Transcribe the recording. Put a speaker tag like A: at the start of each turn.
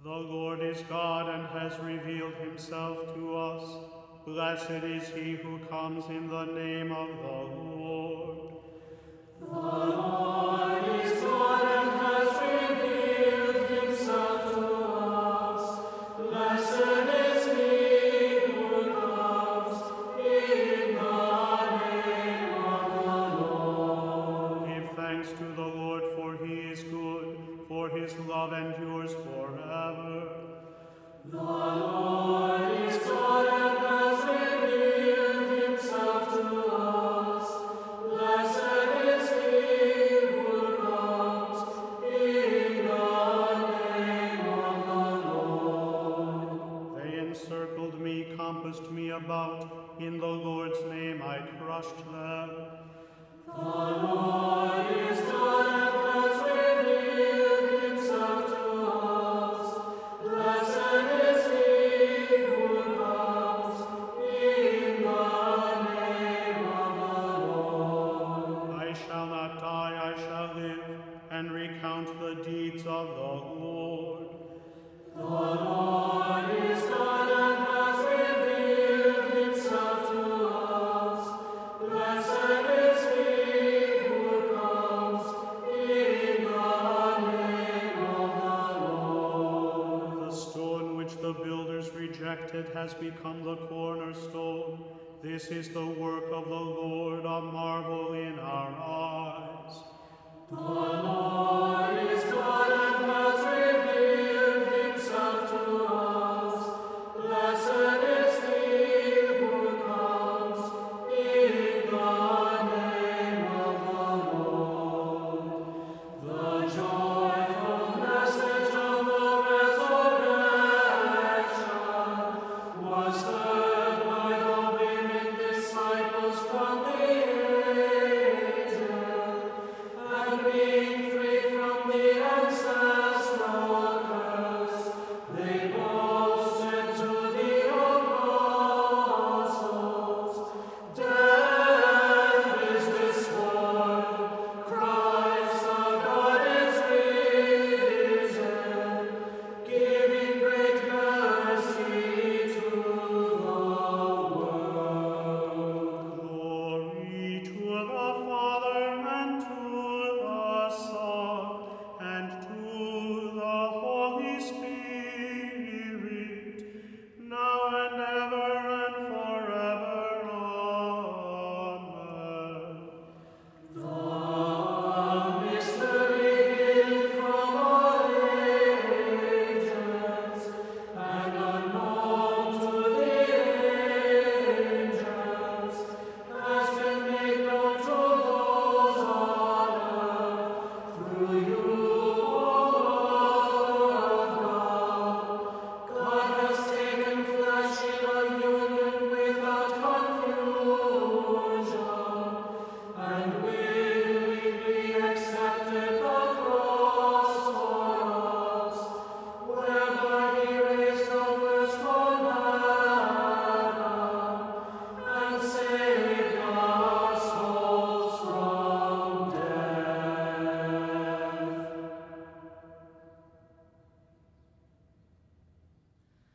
A: The Lord is God and has revealed himself to us. Blessed is he who comes in the name of the Lord.
B: The Lord is God and has revealed himself to us. Blessed is he who comes in the name of the Lord.
A: Give thanks to the Lord, for he is good, for his love endures forever.
B: The Lord is God and has revealed himself to us. Blessed is he who comes in the name of the Lord.
A: They encircled me, compassed me about. In the Lord's name I crushed them.
B: The Lord is God and has revealed himself to us. Blessed is he who comes in the name of the Lord.
A: I shall not die, I shall live, and recount the deeds of the Lord.
B: The Lord is God and has revealed himself to us. Blessed is he who comes in the name of the Lord.
A: The stone which the builders rejected has become the cornerstone. This is the work of the Lord, a marvel in our eyes.
B: The Lord is God and has revealed